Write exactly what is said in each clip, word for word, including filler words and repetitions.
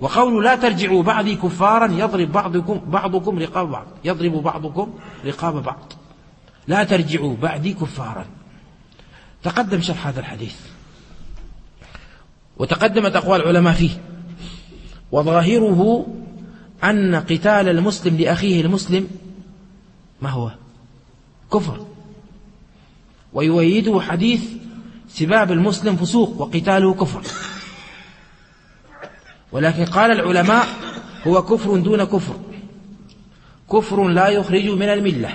وقول لا ترجعوا بعدي كفارا يضرب بعضكم بعضكم رقاب بعض، يضرب بعضكم رقاب بعض. لا ترجعوا بعدي كفارا. تقدم شرح هذا الحديث وتقدمت أقوال العلماء فيه، وظاهره أن قتال المسلم لأخيه المسلم ما هو؟ كفر. ويؤيده حديث سباب المسلم فسوق وقتاله كفر. ولكن قال العلماء هو كفر دون كفر، كفر لا يخرج من الملة،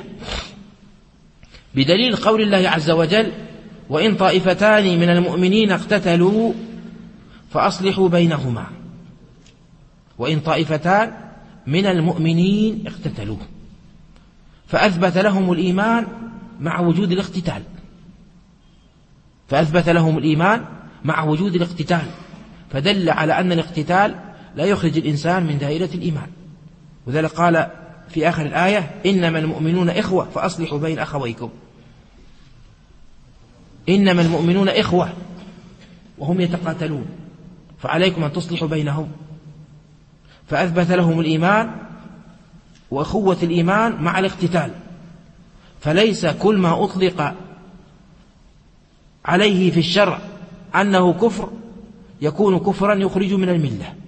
بدليل قول الله عز وجل وإن طائفتان من المؤمنين اقتتلوا فأصلحوا بينهما. وإن طائفتان من المؤمنين اقتتلوا، فأثبت لهم الإيمان مع وجود الاقتتال، فأثبت لهم الإيمان مع وجود الاقتتال، فدل على أن الاقتتال لا يخرج الإنسان من دائرة الإيمان. وذلك قال في آخر الآية إنما المؤمنون إخوة فأصلحوا بين أخويكم. إنما المؤمنون إخوة وهم يتقاتلون، فعليكم أن تصلحوا بينهم. فأثبت لهم الإيمان وأخوة الإيمان مع الاقتتال، فليس كل ما أطلق عليه في الشرع أنه كفر يكون كفرا يخرج من الملة.